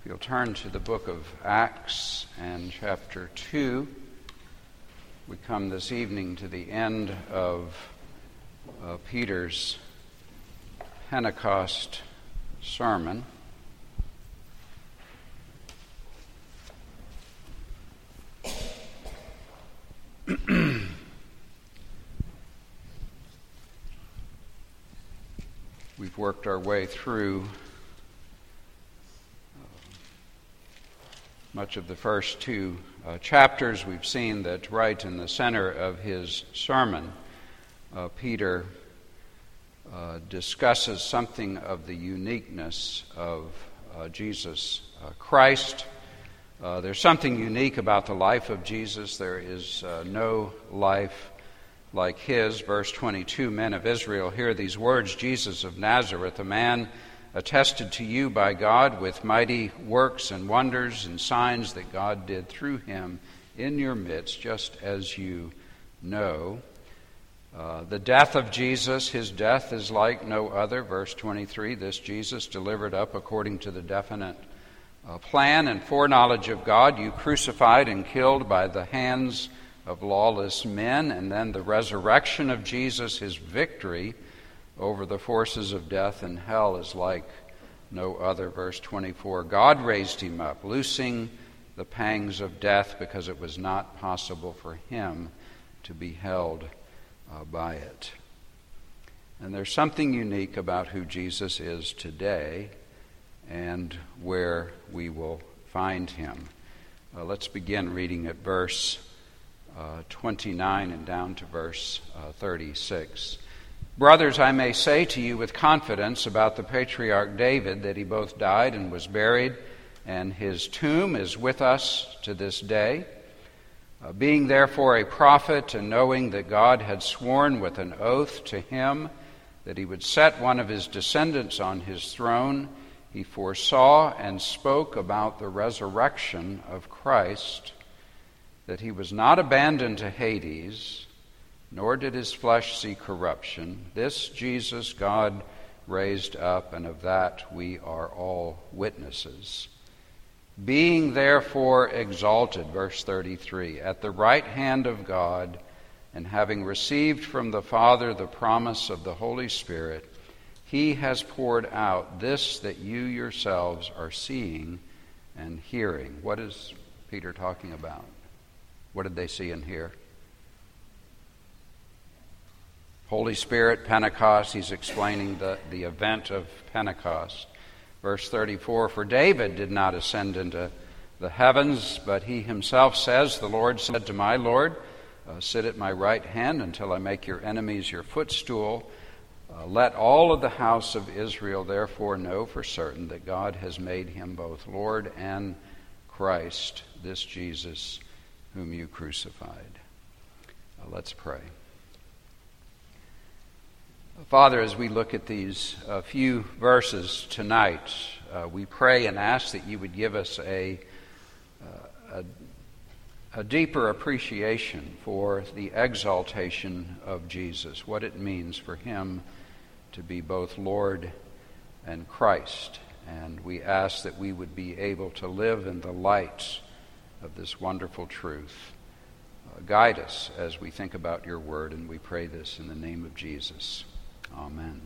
You'll turn to the book of Acts and chapter 2. We come this evening to the end of Peter's Pentecost sermon. We've worked our way through much of the first two chapters. We've seen that right in the center of his sermon, Peter discusses something of the uniqueness of Jesus Christ. There's something unique about the life of Jesus. There is no life like his. Verse 22, men of Israel, hear these words, Jesus of Nazareth, a man attested to you by God with mighty works and wonders and signs that God did through him in your midst, just as you know. The death of Jesus, his death is like no other. Verse 23, this Jesus delivered up according to the definite plan and foreknowledge of God, you crucified and killed by the hands of lawless men. And then the resurrection of Jesus, his victory over the forces of death and hell, is like no other. Verse 24, God raised him up, loosing the pangs of death, because it was not possible for him to be held by it. And there's something unique about who Jesus is today and where we will find him. Let's begin reading at verse 29 and down to verse 36. Brothers, I may say to you with confidence about the patriarch David that he both died and was buried, and his tomb is with us to this day. Being therefore a prophet, and knowing that God had sworn with an oath to him that he would set one of his descendants on his throne, he foresaw and spoke about the resurrection of Christ, that he was not abandoned to Hades, nor did his flesh see corruption. This Jesus God raised up, and of that we are all witnesses. Being therefore exalted, verse 33, at the right hand of God, and having received from the Father the promise of the Holy Spirit, he has poured out this that you yourselves are seeing and hearing. What is Peter talking about? What did they see and hear? Holy Spirit, Pentecost. He's explaining the event of Pentecost. Verse 34, for David did not ascend into the heavens, but he himself says, the Lord said to my Lord, sit at my right hand until I make your enemies your footstool. Let all of the house of Israel therefore know for certain that God has made him both Lord and Christ, this Jesus whom you crucified. Let's pray. Father, as we look at these few verses tonight, we pray and ask that you would give us a deeper appreciation for the exaltation of Jesus, what it means for him to be both Lord and Christ. And we ask that we would be able to live in the light of this wonderful truth. Guide us as we think about your word, and we pray this in the name of Jesus. Amen.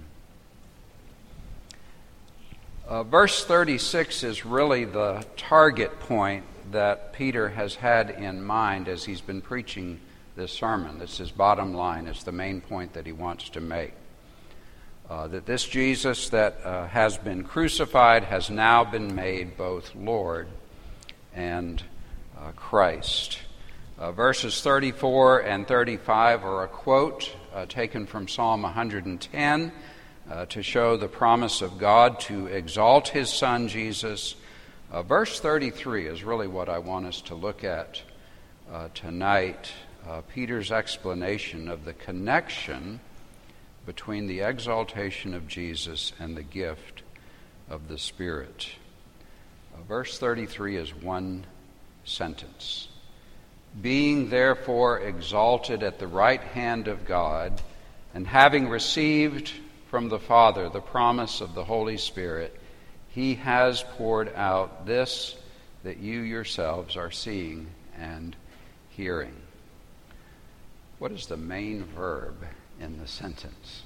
Verse 36 is really the target point that Peter has had in mind as he's been preaching this sermon. This is his bottom line. It's the main point that he wants to make. That this Jesus that has been crucified has now been made both Lord and Christ. Verses 34 and 35 are a quote taken from Psalm 110 to show the promise of God to exalt his Son Jesus. Verse 33 is really what I want us to look at tonight. Peter's explanation of the connection between the exaltation of Jesus and the gift of the Spirit. Verse 33 is one sentence. Being therefore exalted at the right hand of God, and having received from the Father the promise of the Holy Spirit, He has poured out this that you yourselves are seeing and hearing. What is the main verb in the sentence?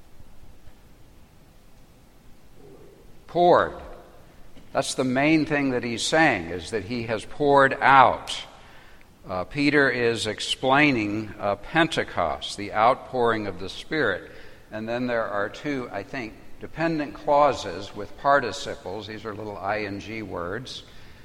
Poured. That's the main thing that he's saying, is that he has poured out. Peter is explaining Pentecost, the outpouring of the Spirit. And then there are two, I think, dependent clauses with participles. These are little ing words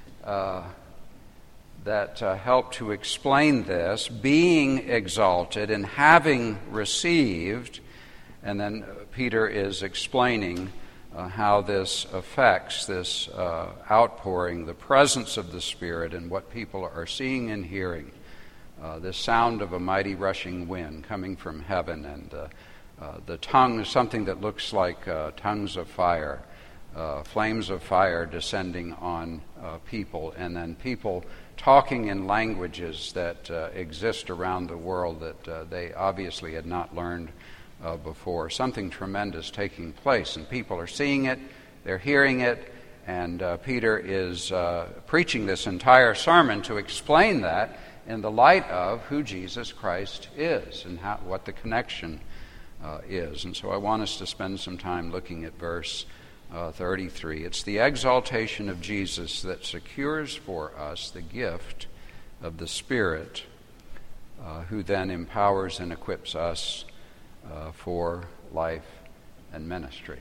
that help to explain this. Being exalted and having received. And then Peter is explaining how this affects this outpouring, the presence of the Spirit, and what people are seeing and hearing. The sound of a mighty rushing wind coming from heaven, and the tongue, something that looks like tongues of fire, flames of fire descending on people, and then people talking in languages that exist around the world that they obviously had not learned before. Something tremendous taking place, and people are seeing it, they're hearing it, and Peter is preaching this entire sermon to explain that in the light of who Jesus Christ is and what the connection is. And so I want us to spend some time looking at verse 33. It's the exaltation of Jesus that secures for us the gift of the Spirit, who then empowers and equips us for life and ministry.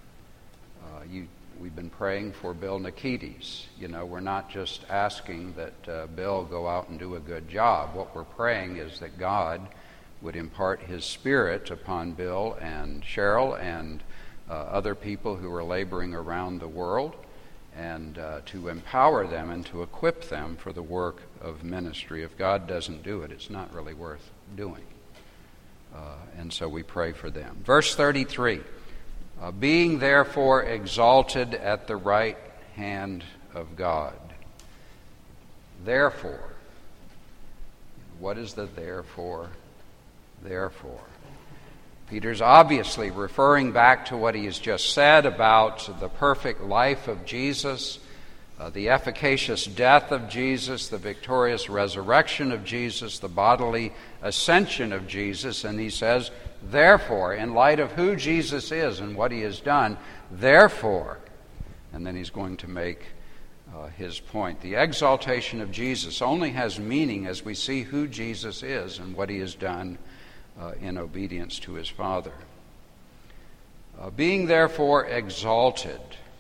We've been praying for Bill Nikides. We're not just asking that Bill go out and do a good job. What we're praying is that God would impart His Spirit upon Bill and Cheryl and other people who are laboring around the world, and to empower them and to equip them for the work of ministry. If God doesn't do it, it's not really worth doing. And so we pray for them. Verse 33, being therefore exalted at the right hand of God. Therefore. What is the therefore? Therefore. Peter's obviously referring back to what he has just said about the perfect life of Jesus, the efficacious death of Jesus, the victorious resurrection of Jesus, the bodily ascension of Jesus. And he says, therefore, in light of who Jesus is and what he has done, therefore, and then he's going to make his point. The exaltation of Jesus only has meaning as we see who Jesus is and what he has done in obedience to his Father. Being therefore exalted,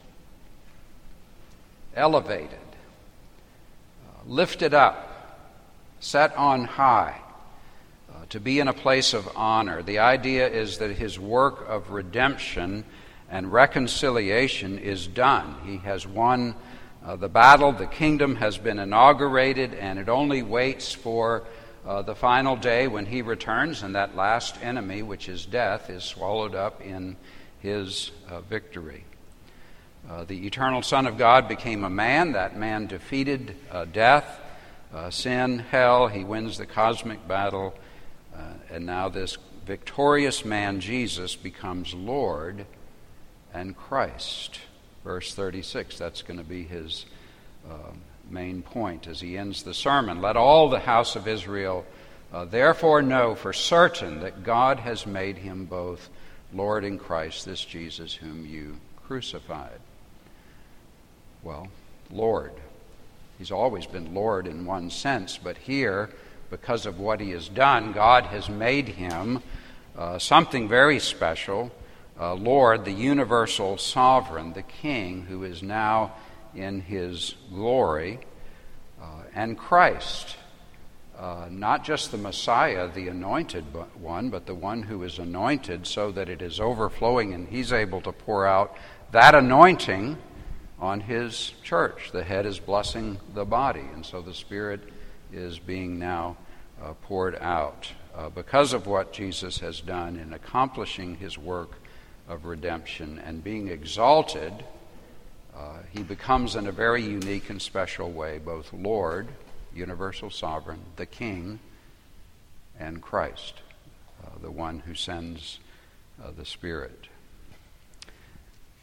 elevated, lifted up, set on high, to be in a place of honor. The idea is that his work of redemption and reconciliation is done. He has won the battle, the kingdom has been inaugurated, and it only waits for the final day when he returns, and that last enemy, which is death, is swallowed up in his victory. The eternal Son of God became a man. That man defeated death, sin, hell. He wins the cosmic battle. And now this victorious man, Jesus, becomes Lord and Christ. Verse 36, that's going to be his main point as he ends the sermon. Let all the house of Israel therefore know for certain that God has made him both Lord and Christ, this Jesus whom you crucified. Well, Lord. He's always been Lord in one sense, but here, because of what he has done, God has made him something very special. Lord, the universal sovereign, the King who is now in his glory, and Christ, not just the Messiah, the anointed one, but the one who is anointed so that it is overflowing and he's able to pour out that anointing on his church. The head is blessing the body, and so the Spirit is being now poured out because of what Jesus has done in accomplishing his work of redemption and being exalted. He becomes in a very unique and special way both Lord, universal sovereign, the King, and Christ, the one who sends the Spirit.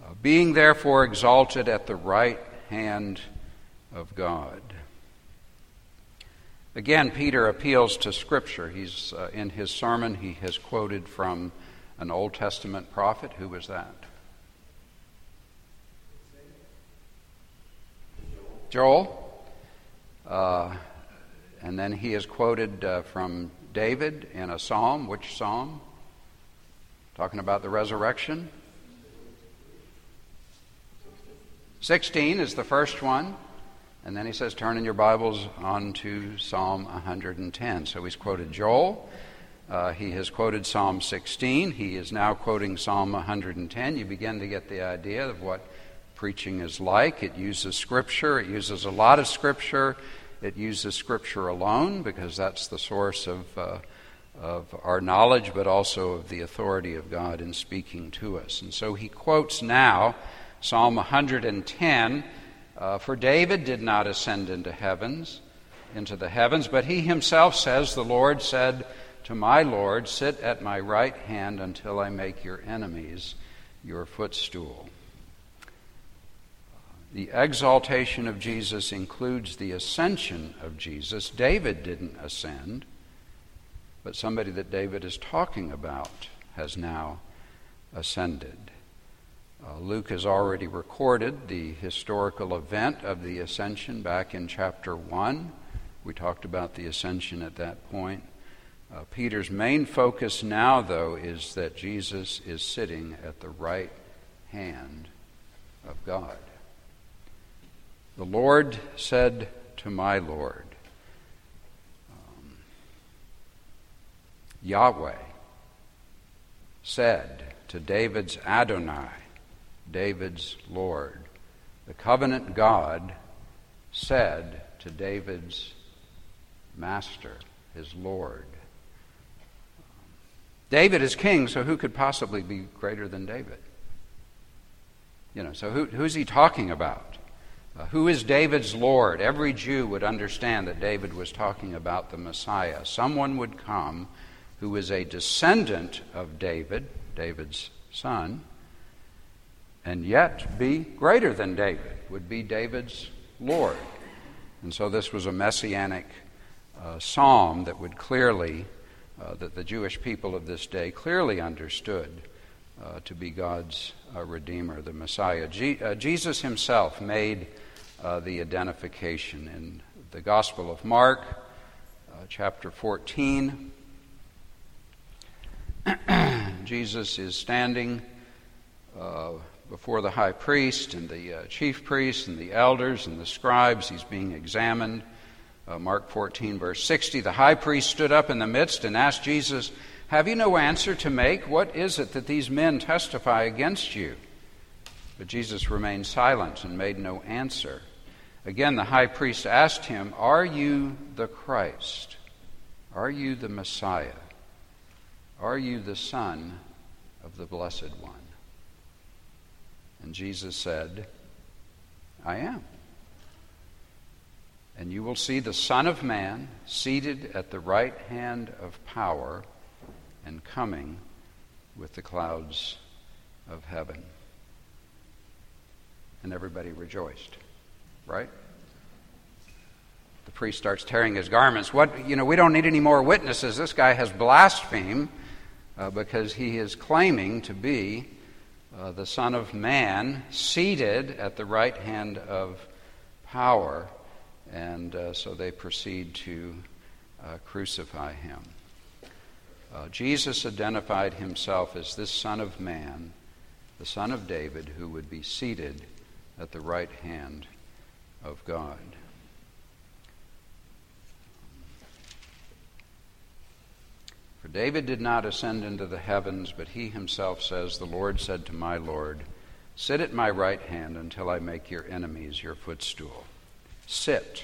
Being therefore exalted at the right hand of God. Again, Peter appeals to Scripture. He's in his sermon, he has quoted from an Old Testament prophet. Who was that? Joel. And then he has quoted from David in a psalm. Which psalm? Talking about the resurrection. 16 is the first one. And then he says, turn in your Bibles on to Psalm 110. So he's quoted Joel. He has quoted Psalm 16. He is now quoting Psalm 110. You begin to get the idea of what preaching is like. It uses Scripture. It uses a lot of Scripture. It uses Scripture alone because that's the source of our knowledge, but also of the authority of God in speaking to us. And so he quotes now Psalm 110, for David did not ascend into the heavens, but he himself says, the Lord said to my Lord, sit at my right hand until I make your enemies your footstool. The exaltation of Jesus includes the ascension of Jesus. David didn't ascend, but somebody that David is talking about has now ascended. Luke has already recorded the historical event of the ascension back in chapter 1. We talked about the ascension at that point. Peter's main focus now, though, is that Jesus is sitting at the right hand of God. The Lord said to my Lord, Yahweh said to David's Adonai, David's Lord. The covenant God said to David's master, his Lord. David is king, so who could possibly be greater than David? So who's he talking about? Who is David's Lord? Every Jew would understand that David was talking about the Messiah. Someone would come who is a descendant of David, David's son, and yet be greater than David, would be David's Lord. And so this was a messianic psalm that would clearly, that the Jewish people of this day clearly understood to be God's Redeemer, the Messiah. Jesus himself made the identification in the Gospel of Mark, chapter 14. Jesus is standing before the high priest and the chief priests and the elders and the scribes. He's being examined. Mark 14, verse 60, the high priest stood up in the midst and asked Jesus, have you no answer to make? What is it that these men testify against you? But Jesus remained silent and made no answer. Again, the high priest asked him, are you the Christ? Are you the Messiah? Are you the Son of the Blessed One? And Jesus said, I am. And you will see the Son of Man seated at the right hand of power and coming with the clouds of heaven. And everybody rejoiced, right? The priest starts tearing his garments. We don't need any more witnesses. This guy has blasphemed because he is claiming to be the Son of Man seated at the right hand of power. And so they proceed to crucify him. Jesus identified himself as this Son of Man, the Son of David, who would be seated at the right hand of God. For David did not ascend into the heavens, but he himself says, the Lord said to my Lord, sit at my right hand until I make your enemies your footstool. Sit.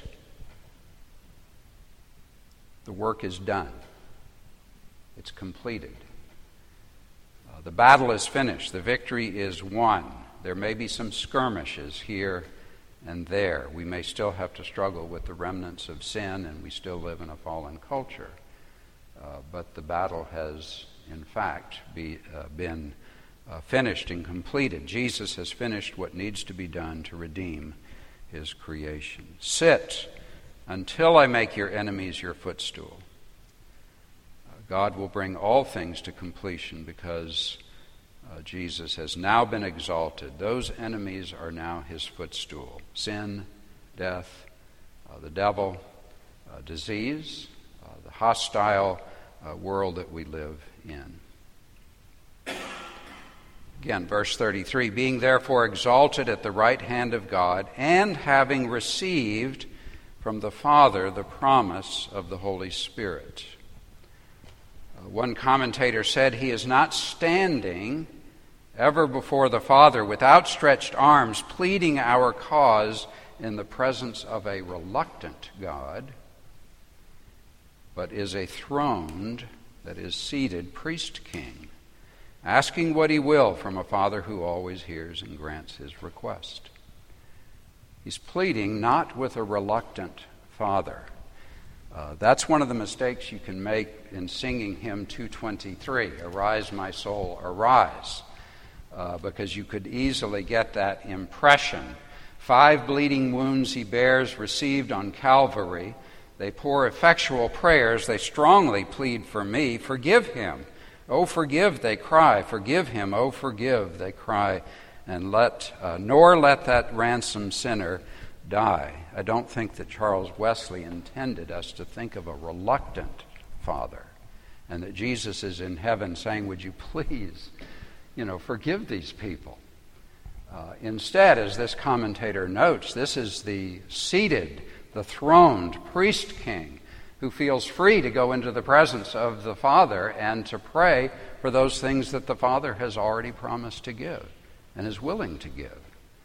The work is done. It's completed. The battle is finished. The victory is won. There may be some skirmishes here and there. We may still have to struggle with the remnants of sin, and we still live in a fallen culture. But the battle has, in fact, been finished and completed. Jesus has finished what needs to be done to redeem his creation. Sit until I make your enemies your footstool. God will bring all things to completion because Jesus has now been exalted. Those enemies are now his footstool. Sin, death, the devil, disease, the hostile world that we live in. Again, verse 33, being therefore exalted at the right hand of God, and having received from the Father the promise of the Holy Spirit. One commentator said, he is not standing ever before the Father with outstretched arms, pleading our cause in the presence of a reluctant God, but is a throned, that is seated, priest-king, asking what he will from a Father who always hears and grants his request. He's pleading not with a reluctant Father. That's one of the mistakes you can make in singing hymn 223, Arise, my soul, arise, because you could easily get that impression. 5 bleeding wounds he bears, received on Calvary. They pour effectual prayers. They strongly plead for me. Forgive him. Oh, forgive, they cry. Forgive him. Oh, forgive, they cry. And nor let that ransomed sinner die. I don't think that Charles Wesley intended us to think of a reluctant Father, and that Jesus is in heaven saying, would you please, forgive these people. Instead, as this commentator notes, this is the seated, the throned priest-king who feels free to go into the presence of the Father and to pray for those things that the Father has already promised to give and is willing to give.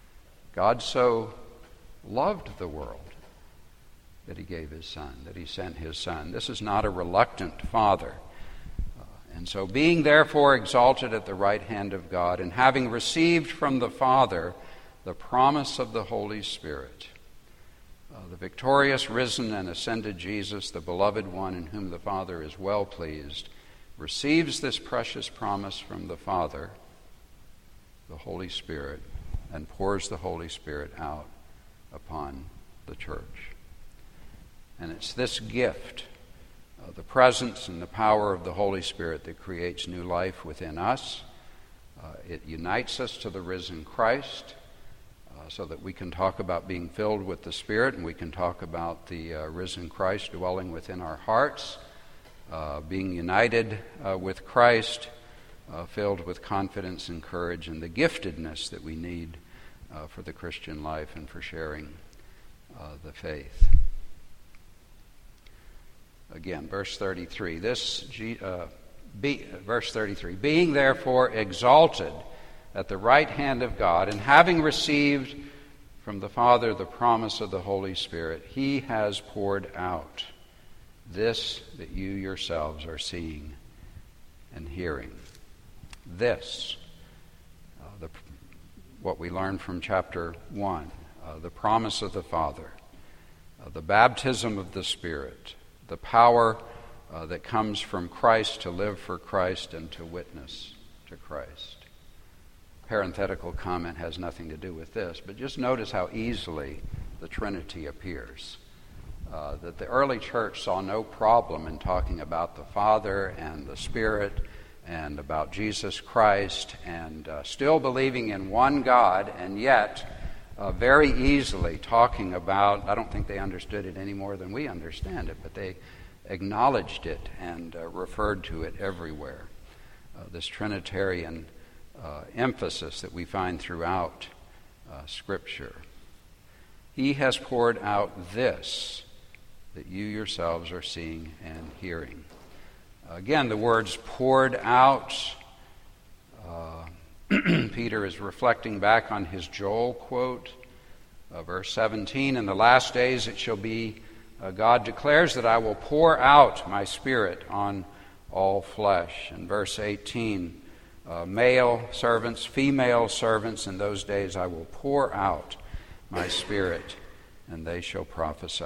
God so loved the world that he gave his Son, that he sent his Son. This is not a reluctant Father. And so being therefore exalted at the right hand of God, and having received from the Father the promise of the Holy Spirit, the victorious, risen, and ascended Jesus, the beloved one in whom the Father is well pleased, receives this precious promise from the Father, the Holy Spirit, and pours the Holy Spirit out upon the church. And it's this gift, the presence and the power of the Holy Spirit, that creates new life within us. It unites us to the risen Christ, so that we can talk about being filled with the Spirit, and we can talk about the risen Christ dwelling within our hearts, being united with Christ, filled with confidence and courage and the giftedness that we need for the Christian life and for sharing the faith. Again, verse 33. Verse 33. Being therefore exalted at the right hand of God, and having received from the Father the promise of the Holy Spirit, he has poured out this that you yourselves are seeing and hearing. This, what we learned from chapter 1, the promise of the Father, the baptism of the Spirit, the power that comes from Christ to live for Christ and to witness to Christ. Parenthetical comment has nothing to do with this, but just notice how easily the Trinity appears. That the early church saw no problem in talking about the Father and the Spirit and about Jesus Christ, and still believing in one God, and yet very easily talking about, I don't think they understood it any more than we understand it, but they acknowledged it and referred to it everywhere. This Trinitarian emphasis that we find throughout Scripture. He has poured out this that you yourselves are seeing and hearing. Again, the words poured out, Peter is reflecting back on his Joel quote, verse 17, in the last days it shall be, God declares that I will pour out my Spirit on all flesh. And verse 18, male servants, female servants, in those days I will pour out my Spirit, and they shall prophesy.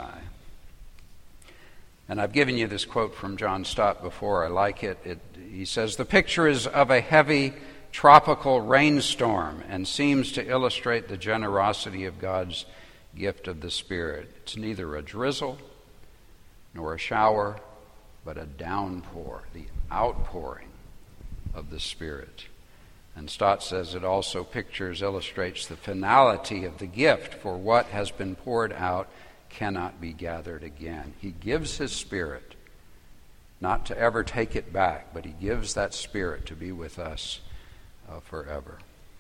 And I've given you this quote from John Stott before. I like it. He says, the picture is of a heavy tropical rainstorm and seems to illustrate the generosity of God's gift of the Spirit. It's neither a drizzle nor a shower, but a downpour, the outpouring of the Spirit. And Stott says it also illustrates the finality of the gift, for what has been poured out cannot be gathered again. He gives his Spirit, not to ever take it back, but he gives that Spirit to be with us forever.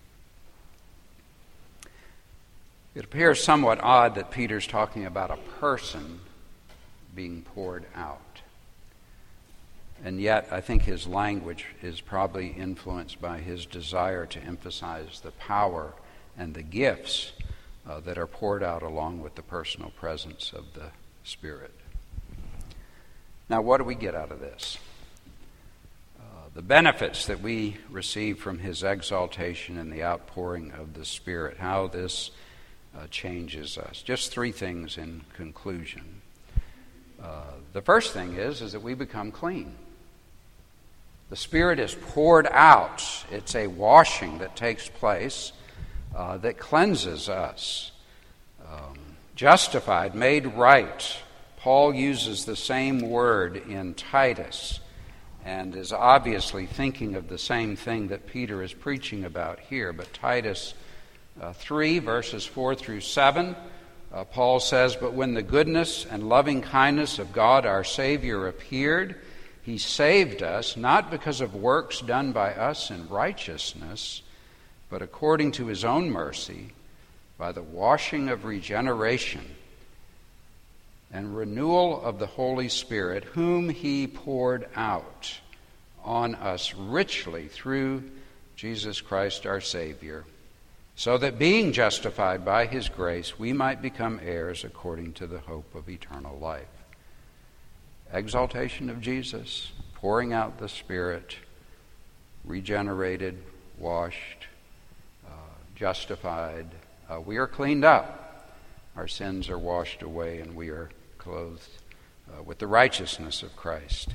It appears somewhat odd that Peter's talking about a person being poured out. And yet, I think his language is probably influenced by his desire to emphasize the power and the gifts that are poured out along with the personal presence of the Spirit. Now, what do we get out of this? The benefits that we receive from his exaltation and the outpouring of the Spirit, how this changes us. Just three things in conclusion. The first thing is that we become clean. The Spirit is poured out. It's a washing that takes place that cleanses us. Justified, made right. Paul uses the same word in Titus and is obviously thinking of the same thing that Peter is preaching about here. But Titus 3, verses 4 through 7, Paul says, "But when the goodness and loving kindness of God our Savior appeared, he saved us, not because of works done by us in righteousness, but according to his own mercy, by the washing of regeneration and renewal of the Holy Spirit, whom he poured out on us richly through Jesus Christ our Savior, so that being justified by his grace, we might become heirs according to the hope of eternal life." Exaltation of Jesus, pouring out the Spirit, regenerated, washed, justified. We are cleaned up. Our sins are washed away, and we are clothed with the righteousness of Christ.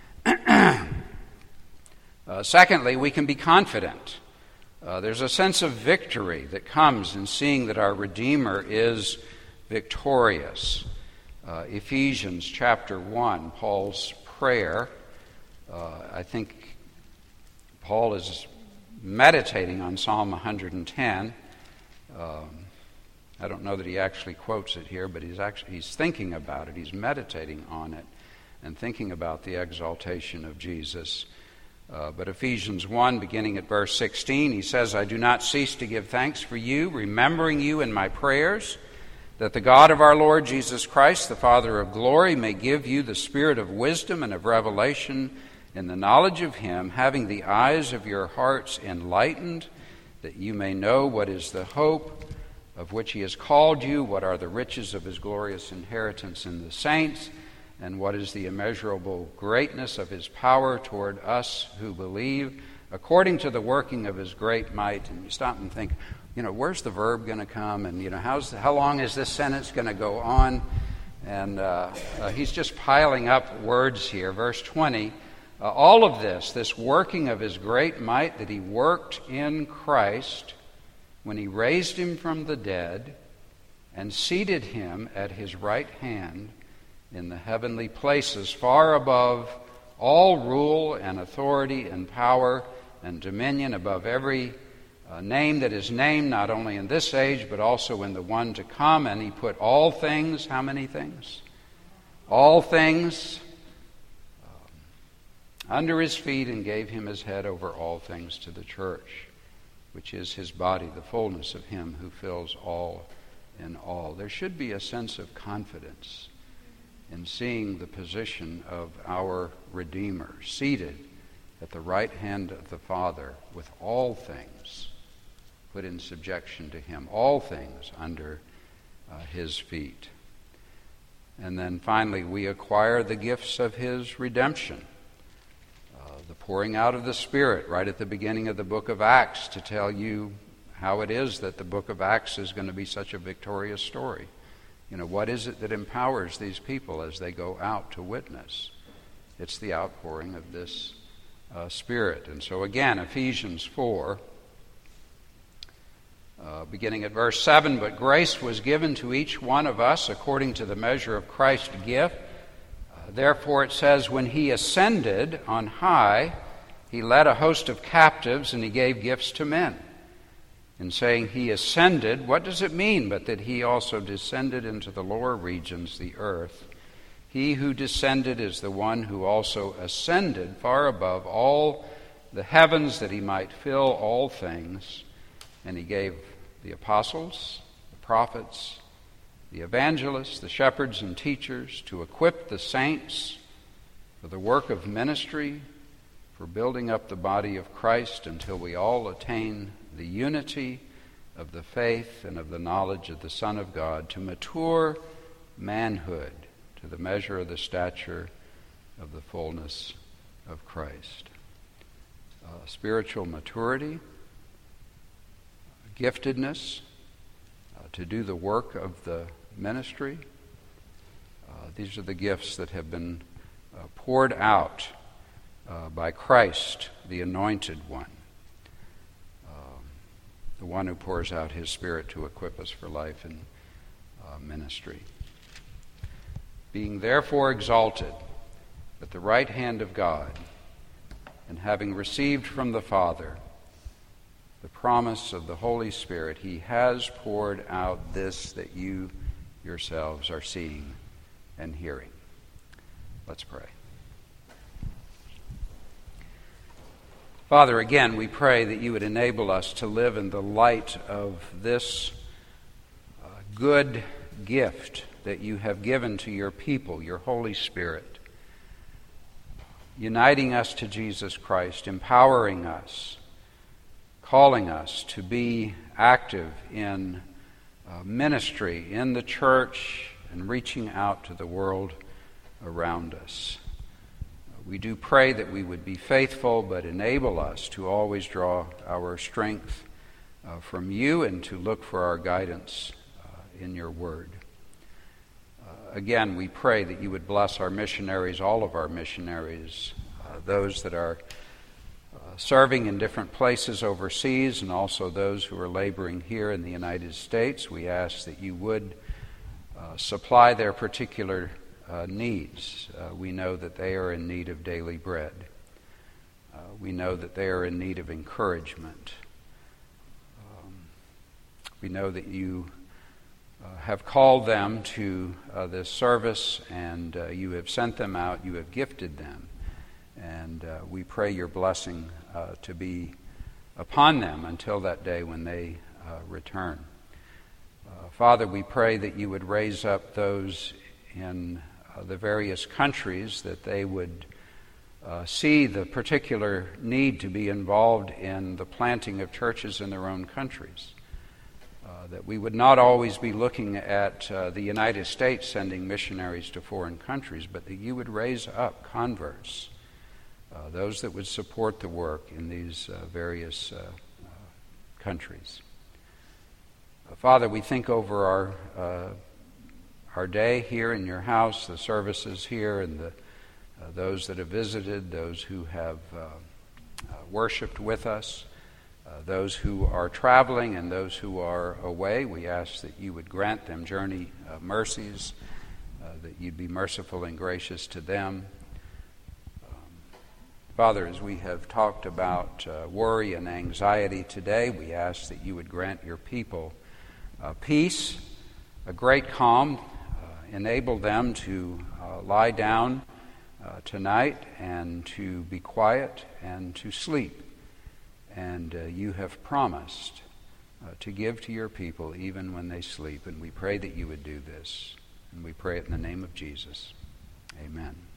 Secondly, we can be confident. There's a sense of victory that comes in seeing that our Redeemer is victorious. Ephesians chapter 1, Paul's prayer. I think Paul is meditating on Psalm 110. I don't know that he actually quotes it here, but he's thinking about it. He's meditating on it and thinking about the exaltation of Jesus. But Ephesians 1, beginning at verse 16, he says, "I do not cease to give thanks for you, remembering you in my prayers, that the God of our Lord Jesus Christ, the Father of glory, may give you the spirit of wisdom and of revelation in the knowledge of him, having the eyes of your hearts enlightened, that you may know what is the hope of which he has called you, what are the riches of his glorious inheritance in the saints, and what is the immeasurable greatness of his power toward us who believe, according to the working of his great might." And you stop and think, where's the verb going to come? And, how long is this sentence going to go on? And he's just piling up words here. Verse 20, all of this working of his great might that he worked in Christ when he raised him from the dead and seated him at his right hand in the heavenly places, far above all rule and authority and power and dominion, above every name that is named, not only in this age, but also in the one to come. And he put all things, how many things? All things under his feet, and gave him his head over all things to the church, which is his body, the fullness of him who fills all in all. There should be a sense of confidence in seeing the position of our Redeemer seated at the right hand of the Father, with all things put in subjection to him, all things under his feet. And then finally, we acquire the gifts of his redemption. The pouring out of the Spirit right at the beginning of the book of Acts to tell you how it is that the book of Acts is going to be such a victorious story. What is it that empowers these people as they go out to witness? It's the outpouring of this Spirit. And so again, Ephesians 4, beginning at verse 7, "But grace was given to each one of us according to the measure of Christ's gift. Therefore it says, when he ascended on high, he led a host of captives and he gave gifts to men." In saying he ascended, what does it mean but that he also descended into the lower regions, the earth? He who descended is the one who also ascended far above all the heavens that he might fill all things. And he gave the apostles, the prophets, the evangelists, the shepherds and teachers to equip the saints for the work of ministry, for building up the body of Christ until we all attain the unity of the faith and of the knowledge of the Son of God, to mature manhood, to the measure of the stature of the fullness of Christ. Spiritual maturity, giftedness to do the work of the ministry. These are the gifts that have been poured out by Christ, the Anointed One, the one who pours out his Spirit to equip us for life and ministry. Being therefore exalted at the right hand of God, and having received from the Father the promise of the Holy Spirit, he has poured out this that you yourselves are seeing and hearing. Let's pray. Father, again, we pray that you would enable us to live in the light of this good gift that you have given to your people, your Holy Spirit, uniting us to Jesus Christ, empowering us, calling us to be active in ministry in the church and reaching out to the world around us. We do pray that we would be faithful, but enable us to always draw our strength from you and to look for our guidance in your word. Again, we pray that you would bless our missionaries, all of our missionaries, those that are serving in different places overseas, and also those who are laboring here in the United States. We ask that you would supply their particular needs. We know that they are in need of daily bread. We know that they are in need of encouragement. We know that you have called them to this service, and you have sent them out, you have gifted them, and we pray your blessing to be upon them until that day when they return. Father, we pray that you would raise up those in the various countries, that they would see the particular need to be involved in the planting of churches in their own countries. That we would not always be looking at the United States sending missionaries to foreign countries, but that you would raise up converts, those that would support the work in these various countries. Father, we think over our day here in your house, the services here, and those that have visited, those who have worshiped with us, those who are traveling and those who are away. We ask that you would grant them journey mercies, that you'd be merciful and gracious to them. Father, as we have talked about worry and anxiety today, we ask that you would grant your people peace, a great calm, enable them to lie down tonight and to be quiet and to sleep. And you have promised to give to your people even when they sleep. And we pray that you would do this. And we pray it in the name of Jesus. Amen.